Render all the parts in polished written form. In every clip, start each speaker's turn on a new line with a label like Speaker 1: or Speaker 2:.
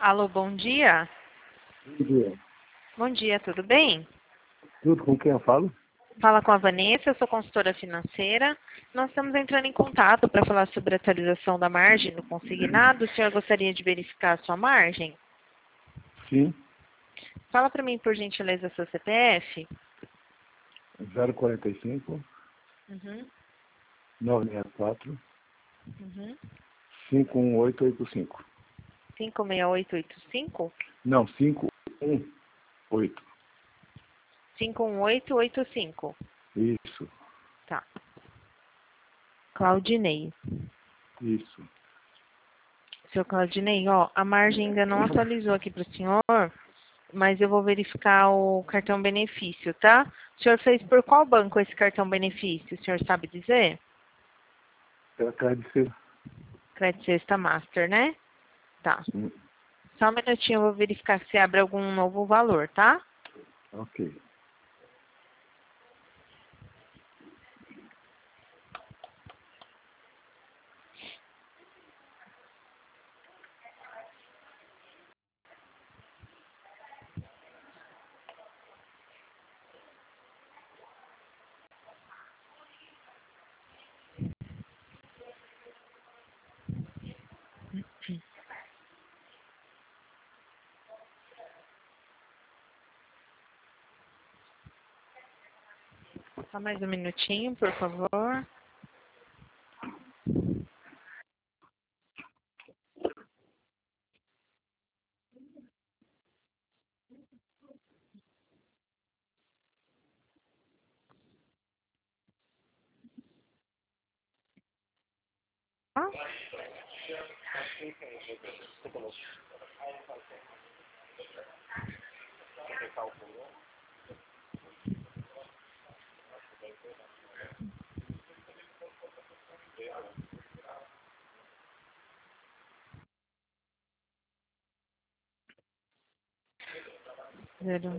Speaker 1: Alô, bom dia.
Speaker 2: Bom dia.
Speaker 1: Bom dia, tudo bem?
Speaker 2: Tudo com quem eu falo?
Speaker 1: Fala com a Vanessa, eu sou consultora financeira. Nós estamos entrando em contato para falar sobre a atualização da margem do consignado. O senhor gostaria de verificar a sua margem?
Speaker 2: Sim.
Speaker 1: Fala para mim, por gentileza, seu CPF.
Speaker 2: 045
Speaker 1: Uhum,
Speaker 2: 964
Speaker 1: uhum.
Speaker 2: 51885.
Speaker 1: 56885?
Speaker 2: Não, 518.
Speaker 1: 51885.
Speaker 2: Isso,
Speaker 1: Tá. Claudinei.
Speaker 2: isso.
Speaker 1: Seu Claudinei, ó, a margem ainda não atualizou aqui para o senhor, mas eu vou verificar o cartão benefício, tá? O senhor fez por qual banco esse cartão benefício? O senhor sabe dizer?
Speaker 2: Pela cara de ser.
Speaker 1: Crédito Sexta Master, né? Tá.
Speaker 2: Sim.
Speaker 1: Só um minutinho, eu vou verificar se abre algum novo valor, tá?
Speaker 2: Ok.
Speaker 1: Só mais um minutinho, por favor. Ah, zero.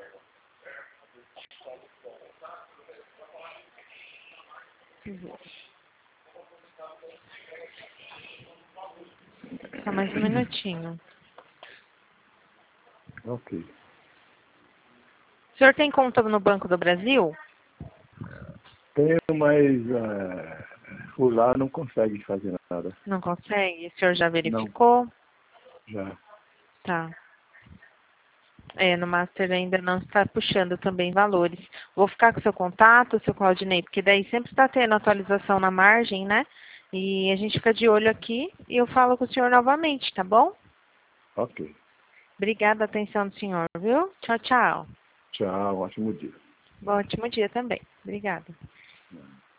Speaker 1: Só mais um minutinho.
Speaker 2: Ok.
Speaker 1: O senhor tem conta no Banco do Brasil?
Speaker 2: Tenho, mas por lá não consegue fazer nada.
Speaker 1: Não consegue? O senhor já
Speaker 2: Não,
Speaker 1: verificou?
Speaker 2: já.
Speaker 1: Tá. É, no Master ainda não está puxando também valores. Vou ficar com o seu contato, seu Claudinei, porque daí sempre está tendo atualização na margem, né? E a gente fica de olho aqui e eu falo com o senhor novamente, tá bom?
Speaker 2: Ok.
Speaker 1: Obrigada a atenção do senhor, viu? Tchau, tchau.
Speaker 2: Tchau, ótimo dia.
Speaker 1: Bom, ótimo dia também. Obrigada.